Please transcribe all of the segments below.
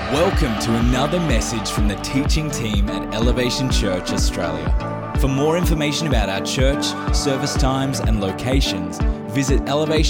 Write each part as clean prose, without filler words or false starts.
Welcome to another message from the teaching team at Elevation Church Australia. For more information about our church, service times and locations, visit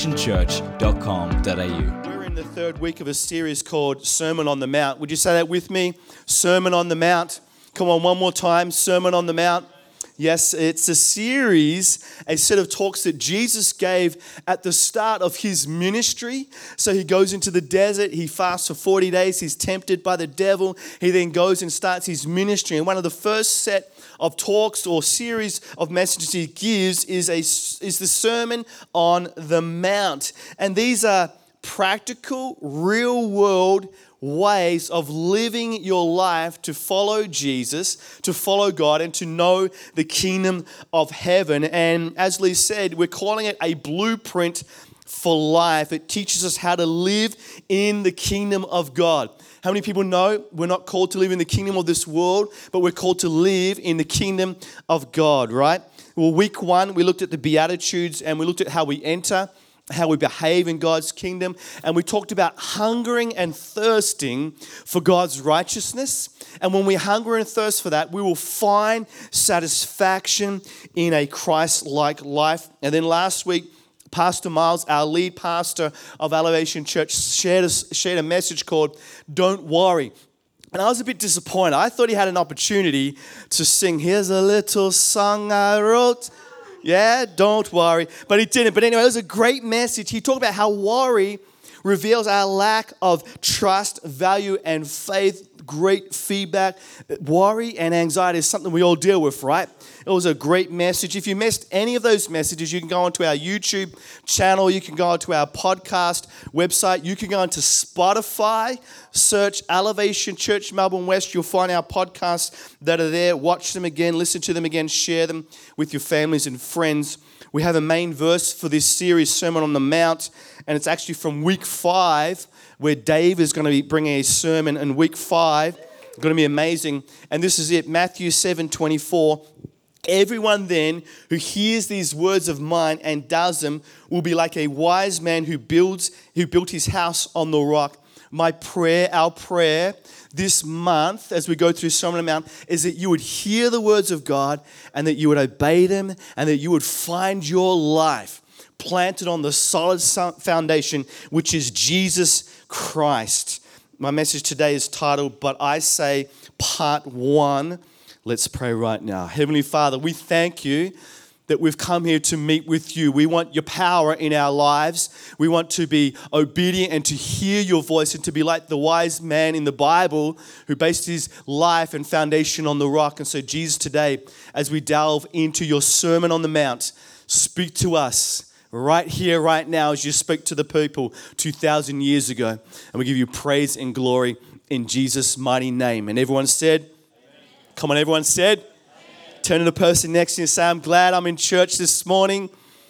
elevationchurch.com.au. We're in the third week of a series called Sermon on the Mount. Would you say that with me? Sermon on the Mount. Come on, one more time. Sermon on the Mount. Yes, it's a series, a set of talks that Jesus gave at the start of his ministry. So he goes into the desert, he fasts for 40 days, he's tempted by the devil. He then goes and starts his ministry. And one of the first set of talks or series of messages he gives is the Sermon on the Mount. And these are practical, real-world ways of living your life to follow Jesus, to follow God, and to know the kingdom of heaven. And as Lee said, we're calling it a blueprint for life. It teaches us how to live in the kingdom of God. How many people know we're not called to live in the kingdom of this world, but we're called to live in the kingdom of God, right? Well, week one, we looked at the Beatitudes and we looked at how we enter, how we behave in God's kingdom. And we talked about hungering and thirsting for God's righteousness. And when we hunger and thirst for that, we will find satisfaction in a Christ-like life. And then last week, Pastor Miles, our lead pastor of Elevation Church, shared a message called Don't Worry. And I was a bit disappointed. I thought he had an opportunity to sing, "Here's a little song I wrote." Yeah, don't worry. But he didn't. But anyway, it was a great message. He talked about how worry reveals our lack of trust, value, and faith. Great feedback. Worry and anxiety is something we all deal with, right? It was a great message. If you missed any of those messages, you can go onto our YouTube channel. You can go onto our podcast website. You can go onto Spotify, search Elevation Church Melbourne West. You'll find our podcasts that are there. Watch them again, listen to them again, share them with your families and friends. We have a main verse for this series, Sermon on the Mount, and it's actually from week 5, where Dave is going to be bringing a sermon in week 5. It's going to be amazing. And this is it, Matthew 7:24. Everyone then who hears these words of mine and does them will be like a wise man who built his house on the rock. My prayer, our prayer this month as we go through Sermon on the Mount is that you would hear the words of God and that you would obey them and that you would find your life planted on the solid foundation, which is Jesus Christ. My message today is titled, But I Say, Part 1. Let's pray right now. Heavenly Father, we thank you that we've come here to meet with you. We want your power in our lives. We want to be obedient and to hear your voice and to be like the wise man in the Bible who based his life and foundation on the rock. And so, Jesus, today, as we delve into your Sermon on the Mount, speak to us right here, right now, as you spoke to the people 2,000 years ago. And we give you praise and glory in Jesus' mighty name. And everyone said, Amen. Come on, everyone said, Amen. Turn to the person next to you and say, I'm glad I'm in church this morning.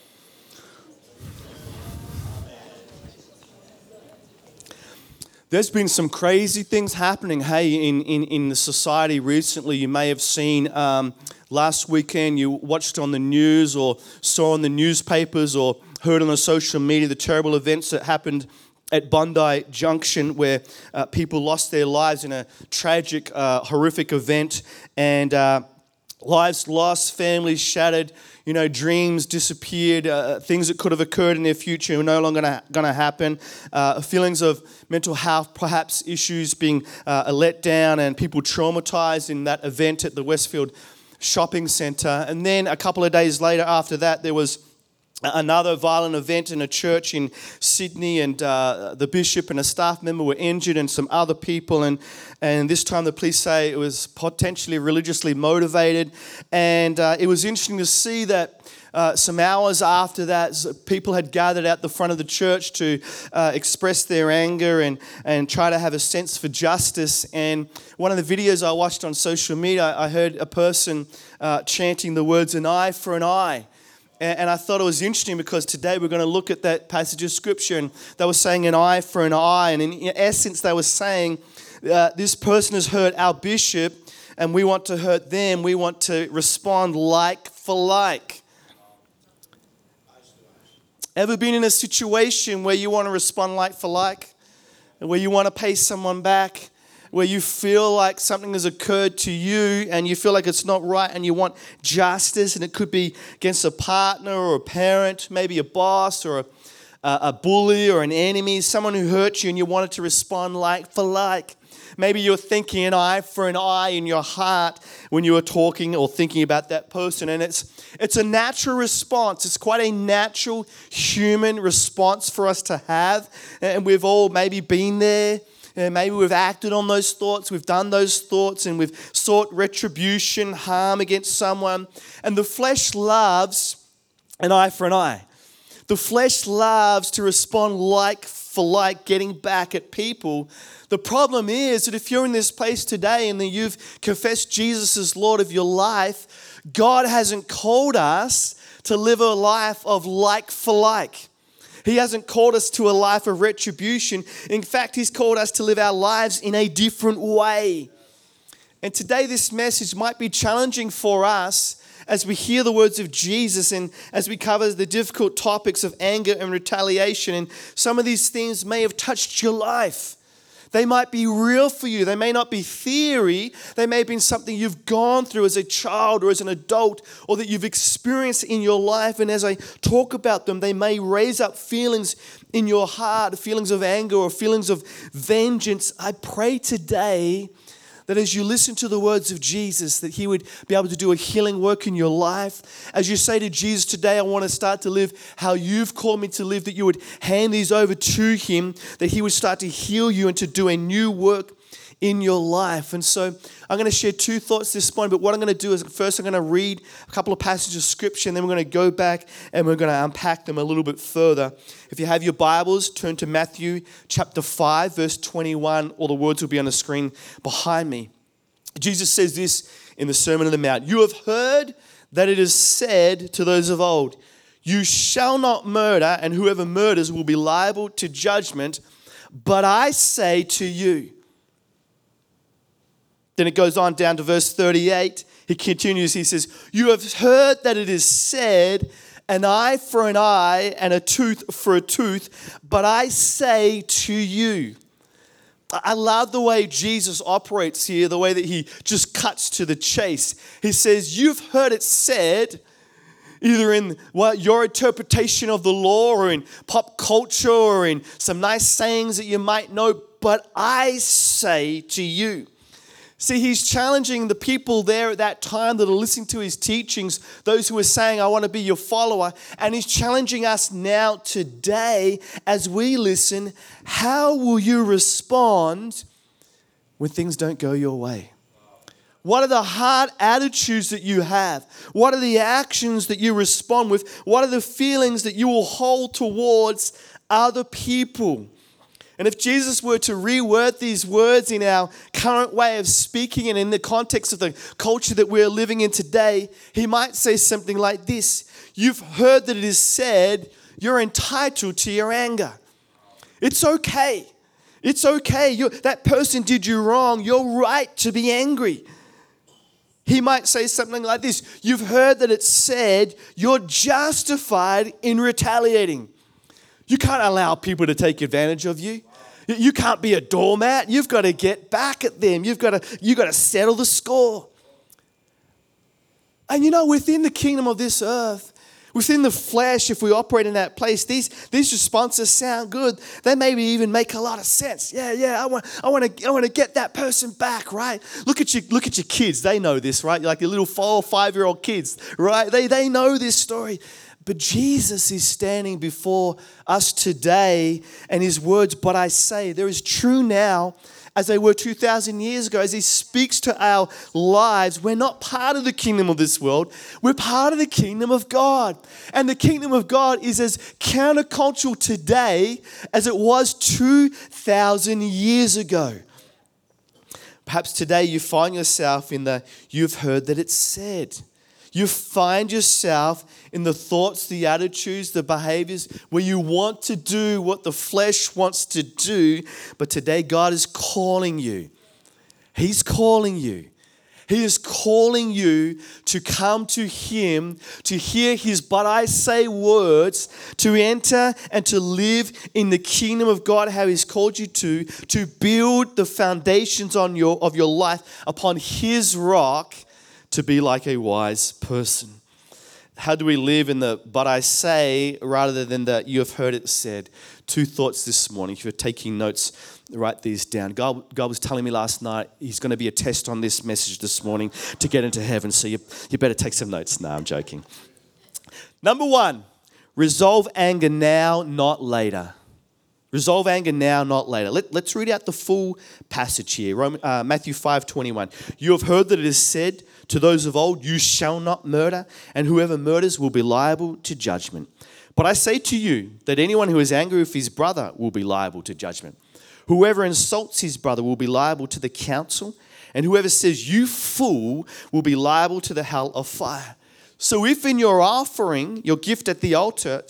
There's been some crazy things happening, hey, in the society recently. You may have seen last weekend, you watched on the news or saw in the newspapers or heard on the social media the terrible events that happened at Bondi Junction where people lost their lives in a tragic, horrific event, and lives lost, families shattered, dreams disappeared, things that could have occurred in their future are no longer going to happen, feelings of mental health, perhaps issues being let down and people traumatized in that event at the Westfield Shopping Centre. And then a couple of days later after that, there was another violent event in a church in Sydney, and the bishop and a staff member were injured and some other people, and this time the police say it was potentially religiously motivated. And it was interesting to see that some hours after that, people had gathered out the front of the church to express their anger and try to have a sense for justice. And one of the videos I watched on social media, I heard a person chanting the words, "An eye for an eye." And I thought it was interesting because today we're going to look at that passage of scripture, and they were saying an eye for an eye. And in essence, they were saying this person has hurt our bishop and we want to hurt them. We want to respond like for like. Ever been in a situation where you want to respond like for like? Where you want to pay someone back? where you feel like something has occurred to you and you feel like it's not right and you want justice, and it could be against a partner or a parent, maybe a boss or a bully or an enemy, someone who hurt you, and you wanted to respond like for like. Maybe you're thinking an eye for an eye in your heart when you were talking or thinking about that person. And it's a natural response. It's quite a natural human response for us to have. And we've all maybe been there. And maybe we've acted on those thoughts. We've done those thoughts and we've sought retribution, harm against someone. And the flesh loves an eye for an eye. The flesh loves to respond like for like, getting back at people. The problem is that if you're in this place today and then you've confessed Jesus as Lord of your life, God hasn't called us to live a life of like for like. He hasn't called us to a life of retribution. In fact, He's called us to live our lives in a different way. And today this message might be challenging for us as we hear the words of Jesus and as we cover the difficult topics of anger and retaliation. And some of these things may have touched your life. They might be real for you. They may not be theory. They may have been something you've gone through as a child or as an adult, or that you've experienced in your life. And as I talk about them, they may raise up feelings in your heart, feelings of anger or feelings of vengeance. I pray today that as you listen to the words of Jesus, that He would be able to do a healing work in your life. As you say to Jesus today, I want to start to live how You've called me to live, that you would hand these over to Him, that He would start to heal you and to do a new work in your life. And so I'm going to share two thoughts this morning, but what I'm going to do is first I'm going to read a couple of passages of Scripture, and then we're going to go back and we're going to unpack them a little bit further. If you have your Bibles, turn to Matthew chapter 5, verse 21, or the words will be on the screen behind me. Jesus says this in the Sermon on the Mount: "You have heard that it is said to those of old, 'You shall not murder, and whoever murders will be liable to judgment. But I say to you.'" Then it goes on down to verse 38. He continues, he says, "You have heard that it is said, an eye for an eye and a tooth for a tooth. But I say to you." I love the way Jesus operates here, the way that He just cuts to the chase. He says, you've heard it said, either in your interpretation of the law or in pop culture or in some nice sayings that you might know, but I say to you. See, He's challenging the people there at that time that are listening to His teachings, those who are saying, I want to be your follower. And He's challenging us now today as we listen. How will you respond when things don't go your way? What are the heart attitudes that you have? What are the actions that you respond with? What are the feelings that you will hold towards other people? And if Jesus were to reword these words in our current way of speaking and in the context of the culture that we're living in today, He might say something like this: you've heard that it is said, you're entitled to your anger. It's okay. It's okay. That person did you wrong. You're right to be angry. He might say something like this: you've heard that it's said, you're justified in retaliating. You can't allow people to take advantage of you. You can't be a doormat. You've got to get back at them. You've got to settle the score. And within the kingdom of this earth, within the flesh, if we operate in that place, these responses sound good. They maybe even make a lot of sense. Yeah. I want to get that person back, right? Look at your kids. They know this, right? Like your little 4 or 5-year-old kids, right? They know this story. But Jesus is standing before us today, and His words, but I say, they're as true now as they were 2,000 years ago. As He speaks to our lives, we're not part of the kingdom of this world. We're part of the kingdom of God. And the kingdom of God is as countercultural today as it was 2,000 years ago. Perhaps today you find yourself in the you've heard that it's said. You find yourself in the thoughts, the attitudes, the behaviors where you want to do what the flesh wants to do. But today God is calling you. He's calling you. He is calling you to come to Him, to hear His "but I say" words, to enter and to live in the kingdom of God, how He's called you to build the foundations of your life upon His rock, to be like a wise person. How do we live in the "but I say" rather than the "you have heard it said"? Two thoughts this morning. If you're taking notes, write these down. God was telling me last night He's going to be a test on this message this morning to get into heaven. So you better take some notes. No, I'm joking. Number one, resolve anger now, not later. Resolve anger now, not later. Let's read out the full passage here. Matthew 5:21. You have heard that it is said to those of old, "You shall not murder, and whoever murders will be liable to judgment." But I say to you that anyone who is angry with his brother will be liable to judgment. Whoever insults his brother will be liable to the council, and whoever says "you fool" will be liable to the hell of fire. So if you are offering your gift at the altar,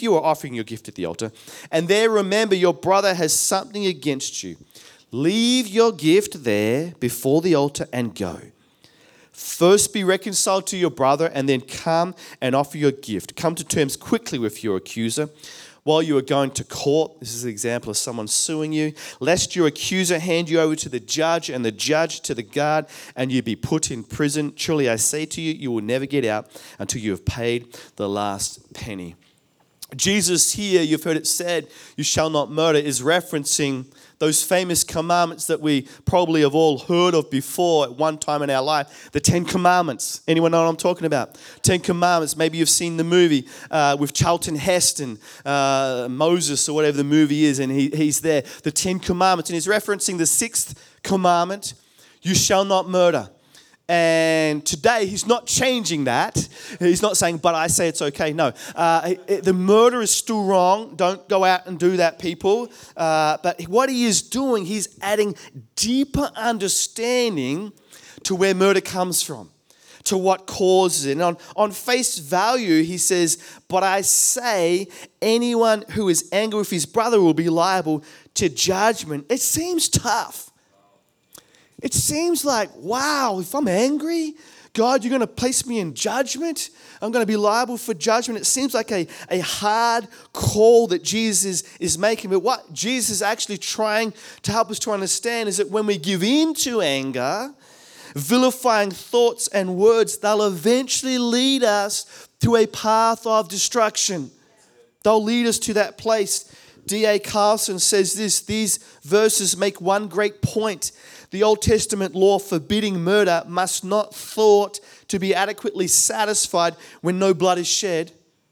and there remember your brother has something against you, leave your gift there before the altar and go. First be reconciled to your brother, and then come and offer your gift. Come to terms quickly with your accuser while you are going to court. This is an example of someone suing you. Lest your accuser hand you over to the judge, and the judge to the guard, and you be put in prison. Truly I say to you, you will never get out until you have paid the last penny. Jesus here, you've heard it said, "You shall not murder," is referencing those famous commandments that we probably have all heard of before at one time in our life. The 10 Commandments. Anyone know what I'm talking about? 10 Commandments. Maybe you've seen the movie with Charlton Heston, Moses or whatever the movie is, and he's there. The 10 Commandments. And he's referencing the 6th commandment, "You shall not murder." And today, he's not changing that. He's not saying, "but I say it's okay." No. The murder is still wrong. Don't go out and do that, people. But what he is doing, he's adding deeper understanding to where murder comes from, to what causes it. And on face value, he says, "But I say anyone who is angry with his brother will be liable to judgment." It seems tough. It seems like, wow, if I'm angry, God, you're going to place me in judgment? I'm going to be liable for judgment. It seems like a hard call that Jesus is making. But what Jesus is actually trying to help us to understand is that when we give in to anger, vilifying thoughts and words, they'll eventually lead us to a path of destruction. They'll lead us to that place. D.A. Carson says this: these verses make one great point. The Old Testament law forbidding murder must not thought to be adequately satisfied when no blood is shed.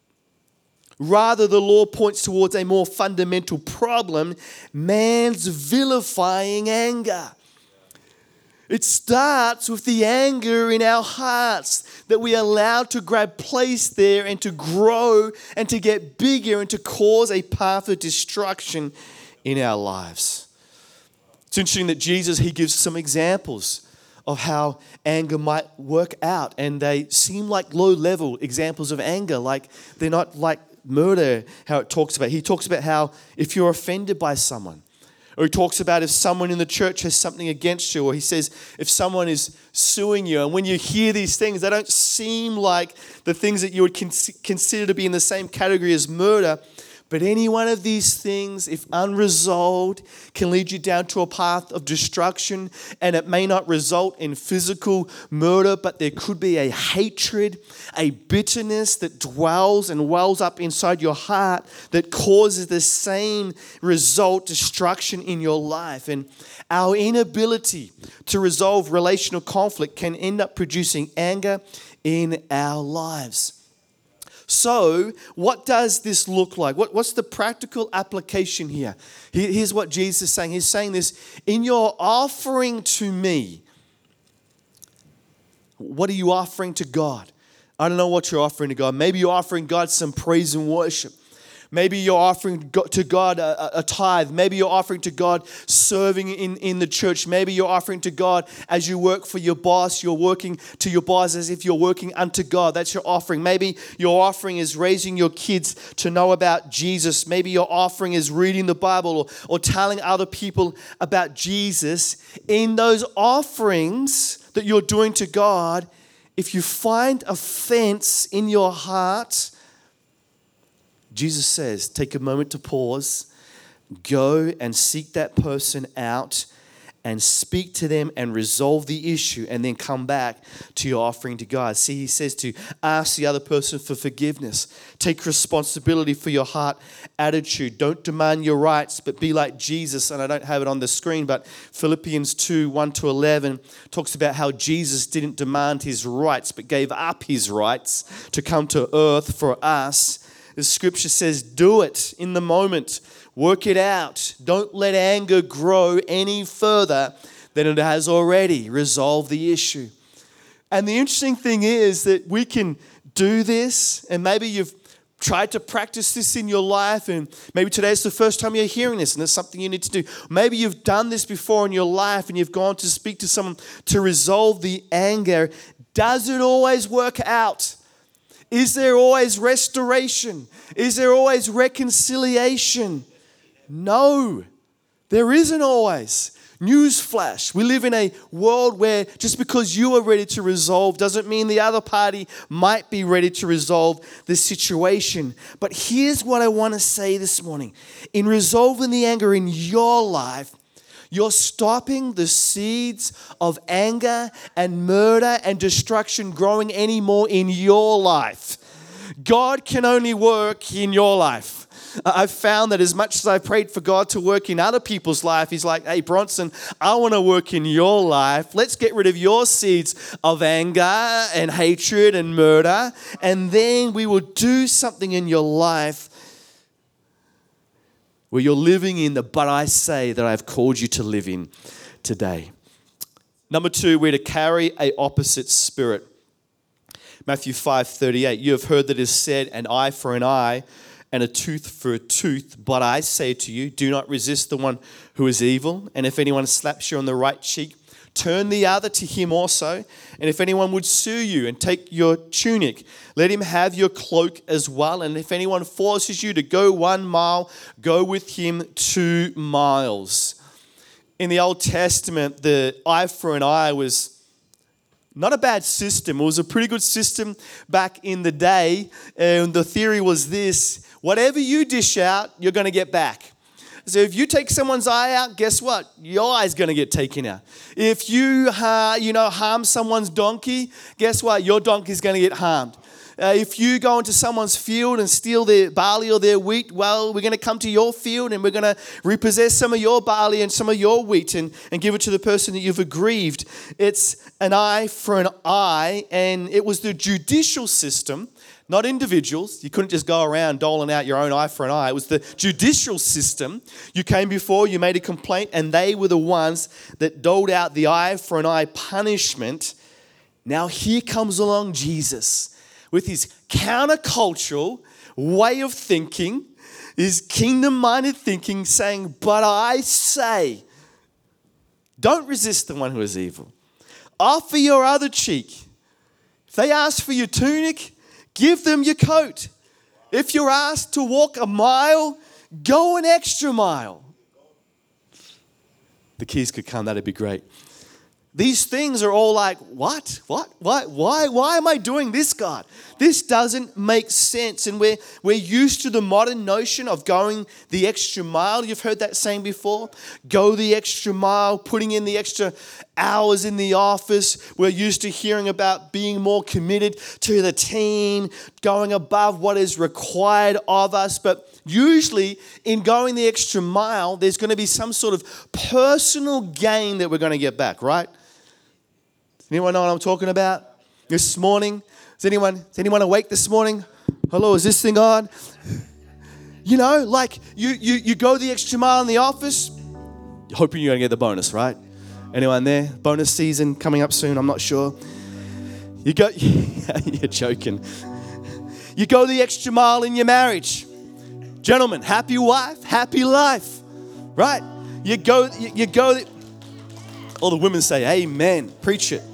Rather, the law points towards a more fundamental problem: man's vilifying anger. It starts with the anger in our hearts that we allow to grab place there and to grow and to get bigger and to cause a path of destruction in our lives. It's interesting that Jesus, he gives some examples of how anger might work out, and they seem like low-level examples of anger, like they're not like murder, how it talks about. He talks about how if you're offended by someone, or he talks about if someone in the church has something against you, or he says if someone is suing you. And when you hear these things, they don't seem like the things that you would consider to be in the same category as murder. But any one of these things, if unresolved, can lead you down to a path of destruction. And it may not result in physical murder, but there could be a hatred, a bitterness that dwells and wells up inside your heart that causes the same result, destruction in your life. And our inability to resolve relational conflict can end up producing anger in our lives. So, what does this look like? What's the practical application here? Here's what Jesus is saying. He's saying this: in your offering to me, what are you offering to God? I don't know what you're offering to God. Maybe you're offering God some praise and worship. Maybe you're offering to God a tithe. Maybe you're offering to God serving in the church. Maybe you're offering to God as you work for your boss. You're working to your boss as if you're working unto God. That's your offering. Maybe your offering is raising your kids to know about Jesus. Maybe your offering is reading the Bible or telling other people about Jesus. In those offerings that you're doing to God, if you find offense in your heart, Jesus says, take a moment to pause, go and seek that person out and speak to them and resolve the issue, and then come back to your offering to God. See, he says to ask the other person for forgiveness. Take responsibility for your heart attitude. Don't demand your rights, but be like Jesus. And I don't have it on the screen, but Philippians 2, 1-11 talks about how Jesus didn't demand his rights, but gave up his rights to come to earth for us. The scripture says, do it in the moment. Work it out. Don't let anger grow any further than it has already. Resolve the issue. And the interesting thing is that we can do this, and maybe you've tried to practice this in your life, and maybe today's the first time you're hearing this, and it's something you need to do. Maybe you've done this before in your life, and you've gone to speak to someone to resolve the anger. Does it always work out? Is there always restoration? Is there always reconciliation? No, there isn't always. Newsflash, we live in a world where just because you are ready to resolve doesn't mean the other party might be ready to resolve the situation. But here's what I want to say this morning. In resolving the anger in your life, you're stopping the seeds of anger and murder and destruction growing anymore in your life. God can only work in your life. I've found that as much as I've prayed for God to work in other people's life, he's like, hey, Bronson, I want to work in your life. Let's get rid of your seeds of anger and hatred and murder, and then we will do something in your life where you're living in the but I say that I've called you to live in today. Number 2, we're to carry an opposite spirit. Matthew 5:38, you have heard that it is said, an eye for an eye and a tooth for a tooth. But I say to you, do not resist the one who is evil. And if anyone slaps you on the right cheek, turn the other to him also. And if anyone would sue you and take your tunic, let him have your cloak as well. And if anyone forces you to go 1 mile, go with him 2 miles. In the Old Testament, the eye for an eye was not a bad system. It was a pretty good system back in the day. And the theory was this: whatever you dish out, you're going to get back. So if you take someone's eye out, guess what? Your eye's going to get taken out. If you harm someone's donkey, guess what? Your donkey's going to get harmed. If you go into someone's field and steal their barley or their wheat, well, we're going to come to your field and we're going to repossess some of your barley and some of your wheat and give it to the person that you've aggrieved. It's an eye for an eye, and it was the judicial system, not individuals. You couldn't just go around doling out your own eye for an eye. It was the judicial system. You came before, you made a complaint, and they were the ones that doled out the eye for an eye punishment. Now here comes along Jesus with his countercultural way of thinking, his kingdom-minded thinking, saying, but I say, don't resist the one who is evil. Offer your other cheek. If they ask for your tunic, give them your coat. If you're asked to walk a mile, go an extra mile. The keys could come, that'd be great. These things are all like, what? Why am I doing this, God? This doesn't make sense. And we're used to the modern notion of going the extra mile. You've heard that saying before. Go the extra mile, putting in the extra hours in the office. We're used to hearing about being more committed to the team, going above what is required of us. But usually in going the extra mile, there's going to be some sort of personal gain that we're going to get back, right? Anyone know what I'm talking about? This morning, is anyone awake this morning? Hello, is this thing on? You know, like you go the extra mile in the office, hoping you're going to get the bonus, right? Anyone there? Bonus season coming up soon, I'm not sure. You go, you're joking. You go the extra mile in your marriage. Gentlemen, happy wife, happy life, right? You go. All the women say, amen, preach it.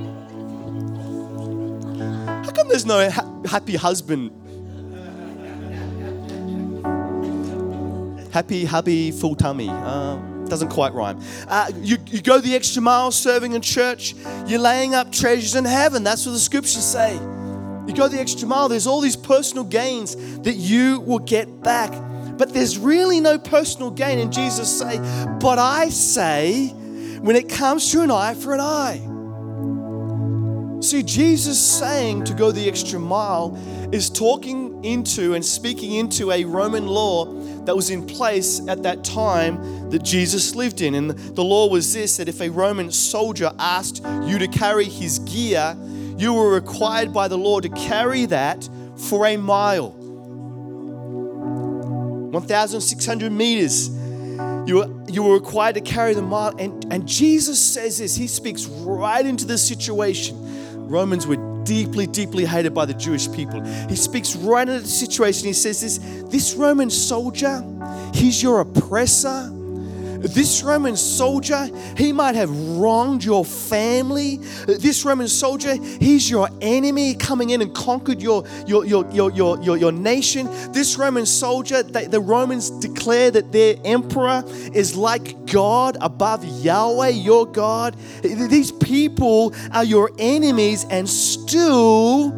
How come there's no happy husband? Happy hubby, full tummy. Doesn't quite rhyme. You go the extra mile serving in church. You're laying up treasures in heaven. That's what the scriptures say. You go the extra mile. There's all these personal gains that you will get back. But there's really no personal gain. And Jesus say, but I say, when it comes to an eye for an eye. See, Jesus saying to go the extra mile is talking into and speaking into a Roman law that was in place at that time that Jesus lived in. And the law was this, that if a Roman soldier asked you to carry his gear, you were required by the law to carry that for a mile. 1,600 meters. You were required to carry the mile. And Jesus says this. He speaks right into this situation. Romans were deeply, deeply hated by the Jewish people. He speaks right into the situation. He says this Roman soldier, he's your oppressor. This Roman soldier, he might have wronged your family. This Roman soldier, he's your enemy coming in and conquered your nation. This Roman soldier, the Romans declare that their emperor is like God above Yahweh, your God. These people are your enemies and still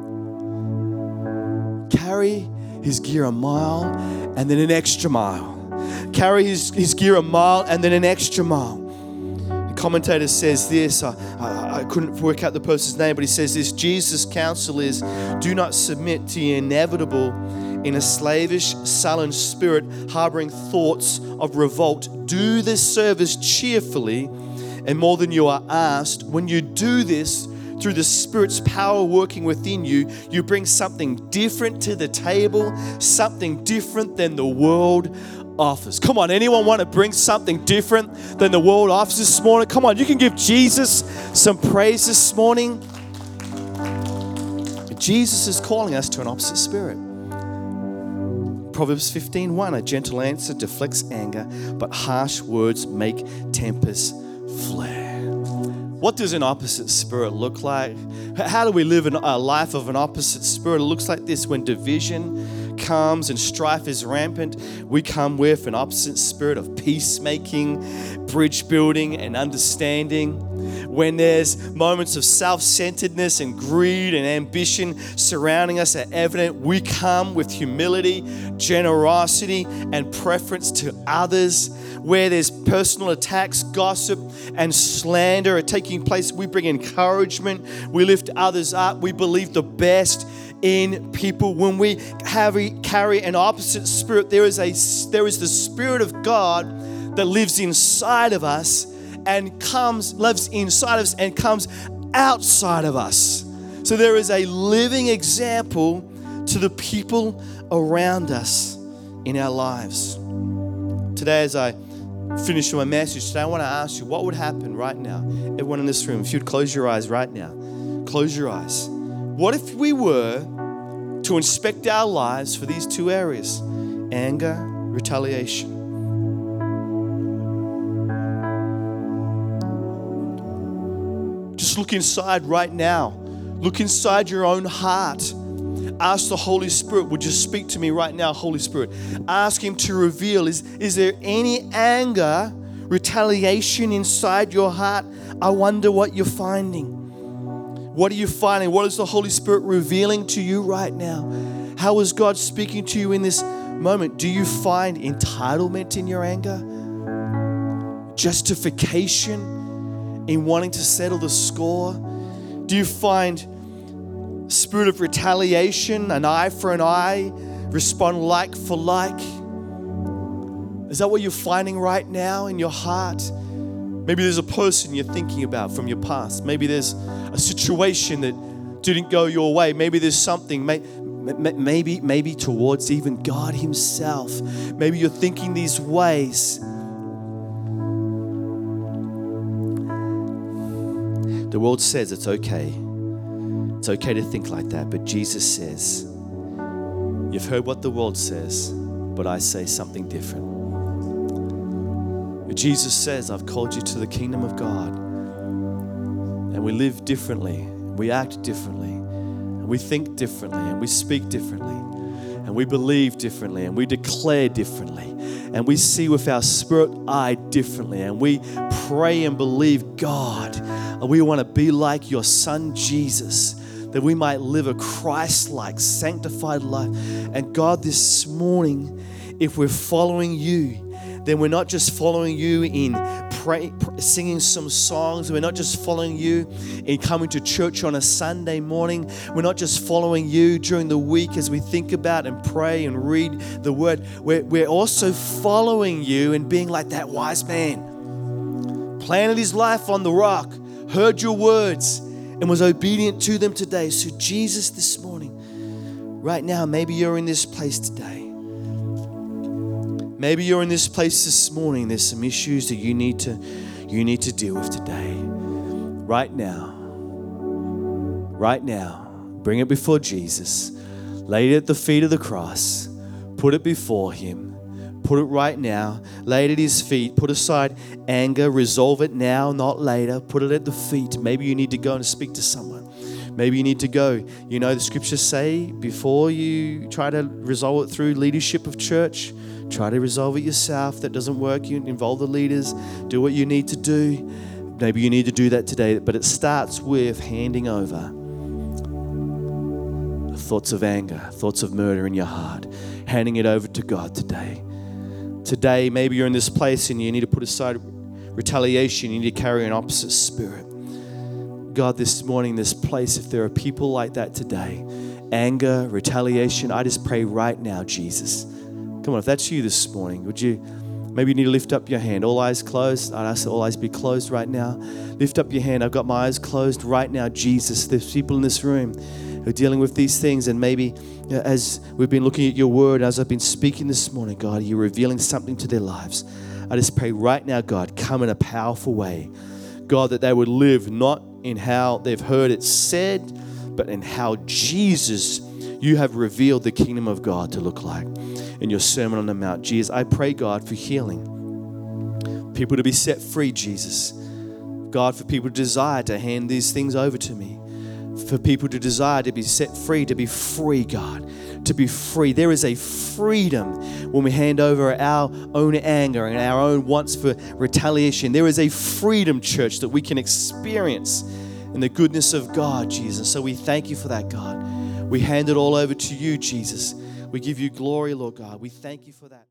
carry his gear a mile and then an extra mile. Carry his gear a mile and then an extra mile. The commentator says this, I couldn't work out the person's name, but he says this, Jesus' counsel is, do not submit to the inevitable in a slavish, sullen spirit, harboring thoughts of revolt. Do this service cheerfully and more than you are asked. When you do this, through the Spirit's power working within you, you bring something different to the table, something different than the world offers. Come on, anyone want to bring something different than the world offers this morning? Come on, you can give Jesus some praise this morning. Jesus is calling us to an opposite spirit. Proverbs 15:1, a gentle answer deflects anger, but harsh words make tempest flare. What does an opposite spirit look like? How do we live a life of an opposite spirit? It looks like this. When division comes and strife is rampant, we come with an opposite spirit of peacemaking, bridge building, and understanding. When there's moments of self-centeredness and greed and ambition surrounding us are evident, we come with humility, generosity, and preference to others. Where there's personal attacks, gossip, and slander are taking place, we bring encouragement, we lift others up, we believe the best in people. When we carry an opposite spirit, there is the Spirit of God that lives inside of us and lives inside of us and comes outside of us. So there is a living example to the people around us in our lives. Today, as I finish my message today, I want to ask you, what would happen right now? Everyone in this room, if you'd close your eyes right now, close your eyes. What if we were to inspect our lives for these two areas, anger, retaliation? Just look inside right now. Look inside your own heart. Ask the Holy Spirit, would you speak to me right now, Holy Spirit? Ask Him to reveal, is there any anger, retaliation inside your heart? I wonder what you're finding. What are you finding? What is the Holy Spirit revealing to you right now? How is God speaking to you in this moment? Do you find entitlement in your anger? Justification in wanting to settle the score? Do you find spirit of retaliation, an eye for an eye, respond like for like? Is that what you're finding right now in your heart? Maybe there's a person you're thinking about from your past. Maybe there's a situation that didn't go your way. Maybe there's something, maybe towards even God Himself. Maybe you're thinking these ways. The world says it's okay. It's okay to think like that, but Jesus says, you've heard what the world says, but I say something different. Jesus says, I've called you to the kingdom of God. And we live differently, we act differently, and we think differently, and we speak differently, and we believe differently, and we declare differently. and we see with our spirit eye differently, and we pray and believe, God, we want to be like your Son Jesus, that we might live a Christ-like, sanctified life. And God, this morning, if we're following you, then we're not just following you in singing some songs. We're not just following you in coming to church on a Sunday morning. We're not just following you during the week as we think about and pray and read the Word. We're also following you and being like that wise man. Planted his life on the rock, heard your words, and was obedient to them today. So Jesus, this morning, right now, maybe you're in this place today. Maybe you're in this place this morning. There's some issues that you need to deal with today. Right now, bring it before Jesus. Lay it at the feet of the cross. Put it before him. Put it right now. Lay it at his feet. Put aside anger. Resolve it now, not later. Put it at the feet. Maybe you need to go and speak to someone. Maybe you need to go. You know, the scriptures say before you try to resolve it through leadership of church, try to resolve it yourself. That doesn't work. You involve the leaders. Do what you need to do. Maybe you need to do that today. But it starts with handing over thoughts of anger, thoughts of murder in your heart. Handing it over to God today. Today, maybe you're in this place and you need to put aside retaliation. You need to carry an opposite spirit. God, this morning, this place, if there are people like that today, anger, retaliation, I just pray right now, Jesus. Come on, if that's you this morning, maybe you need to lift up your hand. All eyes closed. I'd ask that all eyes be closed right now. Lift up your hand. I've got my eyes closed right now, Jesus. There's people in this room who are dealing with these things, and maybe as we've been looking at your word, as I've been speaking this morning, God, you're revealing something to their lives. I just pray right now, God, come in a powerful way. God, that they would live not in how they've heard it said, but in how Jesus, you have revealed the kingdom of God to look like in your Sermon on the Mount. Jesus, I pray, God, for healing. People to be set free, Jesus. God, for people to desire to hand these things over to me. For people to desire to be set free, to be free, God. To be free. There is a freedom when we hand over our own anger and our own wants for retaliation. There is a freedom, church, that we can experience in the goodness of God, Jesus. So we thank you for that, God. We hand it all over to you, Jesus. We give you glory, Lord God. We thank you for that.